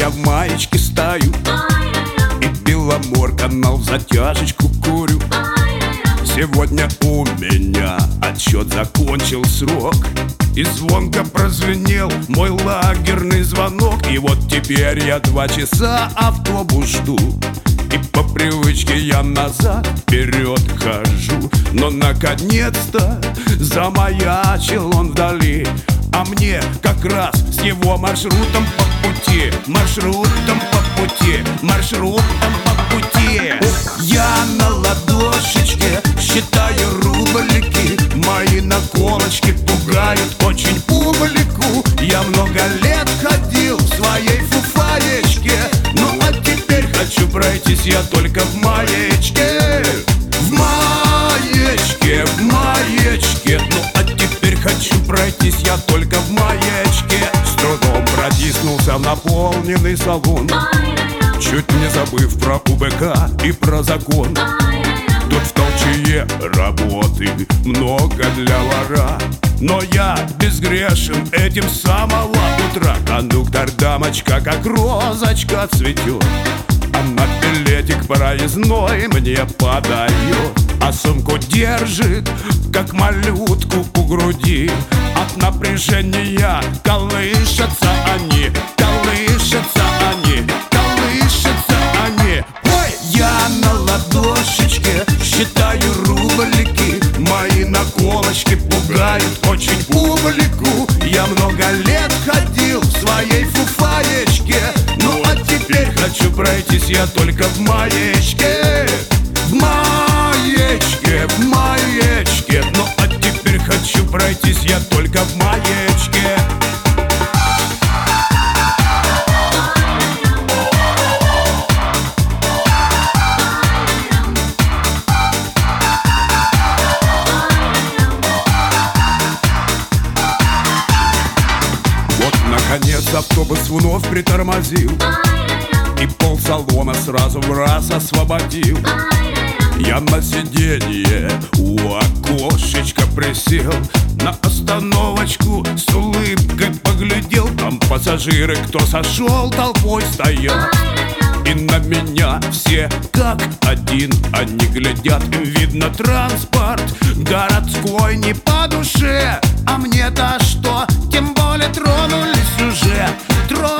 я в маечке стою, и Беломор-канал в затяжечку курю. Сегодня у меня отсчет закончил срок, и звонко прозвенел мой лагерный звонок. И вот теперь я 2 часа автобус жду, и по привычке я назад, вперед хожу. Но наконец-то замаячил он вдали, а мне как раз с его маршрутом по пути, маршрутом по пути, маршрутом по пути. Я на ладошечке считаю рублики, мои наколочки пугают очень публику. Я много лет ходил в своей фуфаечке, ну а теперь хочу пройтись я только в маечке. В маечке, в маечке, ну а теперь хочу пройтись я только в маечке. С трудом протиснулся в наполненный салон, чуть не забыв про УБК и про закон. Тут в толчее работы много для вора, но я безгрешен этим с самого утра. Кондуктор дамочка как розочка цветет, она билетик проездной мне подает, а сумку держит, как малютку у груди. От напряжения колышутся они, колышутся они, колышутся они. Ой, я на ладошечке считаю рублики, мои наколочки пугают очень публику. Я много лет ходил в своей фуфаечке, ну а теперь хочу пройтись я только в маечке. В маечке, в маечке, ну а теперь хочу пройтись я только в маечке. Наконец автобус вновь притормозил, и полсалона сразу в раз освободил. Я на сиденье у окошечка присел, на остановочку с улыбкой поглядел. Там пассажиры, кто сошел, толпой стоят, и на меня все как один они глядят. Им видно транспорт городской не по душе, а мне-то что, тем более тронулись уже.